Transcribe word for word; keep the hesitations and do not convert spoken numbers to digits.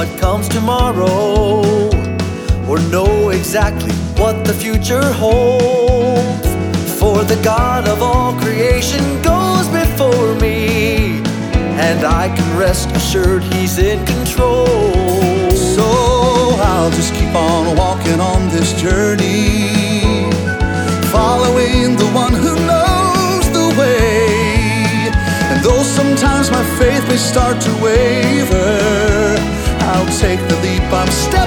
what comes tomorrow, or know exactly what the future holds. For the God of all creation goes before me, and I can rest assured He's in control. So I'll just keep on walking on this journey, following the one who knows the way. And though sometimes my faith may start to waver, I'll take the leap. I'm stepping